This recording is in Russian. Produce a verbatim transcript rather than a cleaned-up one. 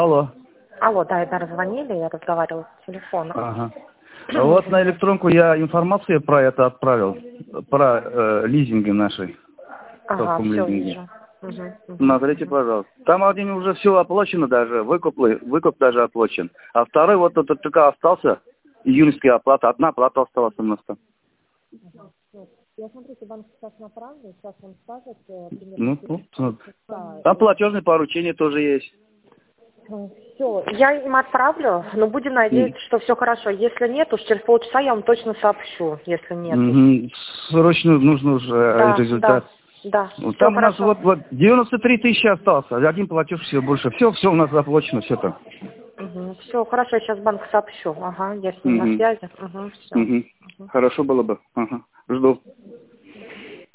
Алло. Алло, да, это звонили, я разговаривала с телефона. Ага. А вот на электронку я информацию про это отправил, про э, лизинги наши. Ага, все лизинге. вижу. Угу, угу, Смотрите, угу. пожалуйста. Там один уже все оплачено даже, выкуп, выкуп даже оплачен. А второй вот этот только остался, июньская оплата, одна оплата осталась у нас там. Я смотрите, банк сейчас направлю, сейчас он скажет, примерно... Ну, вот, вот. Там платежные поручения тоже есть. Все, я им отправлю, но будем надеяться, что все хорошо. Если нет, уж через полчаса я вам точно сообщу, если нет. Угу. Срочно нужно уже Да, результат. Да, да. Вот Все там у нас хорошо. вот, вот девяносто три тысячи остался, один платеж все больше. Все, все у нас заплачено, все там. Угу. Все, хорошо, я сейчас банк сообщу. Ага, я с ним Угу. на связи. Угу, все. Угу. Угу. Хорошо было бы. Ага. Жду.